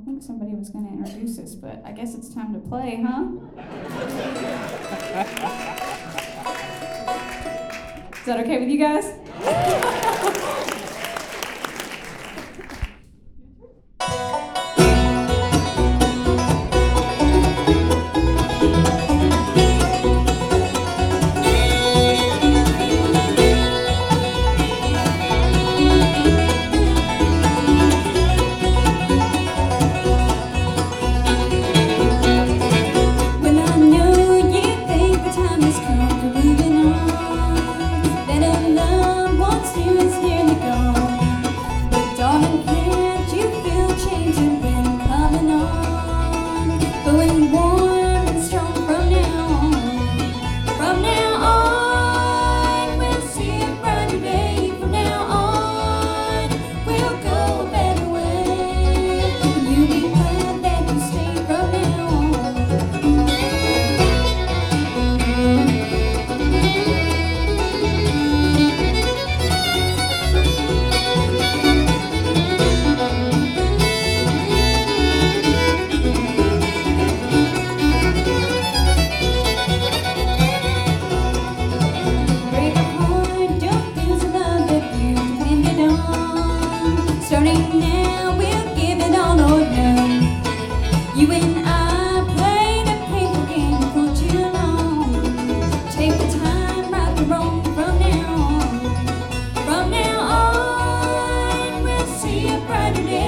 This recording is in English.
I think somebody was going to introduce us, but I guess it's time to play, huh? Is that okay with you guys? Starting now, we'll give it all or none. You and I played a paper game for too long. Take the time, right the wrong from now on. From now on, we'll see a brighter day.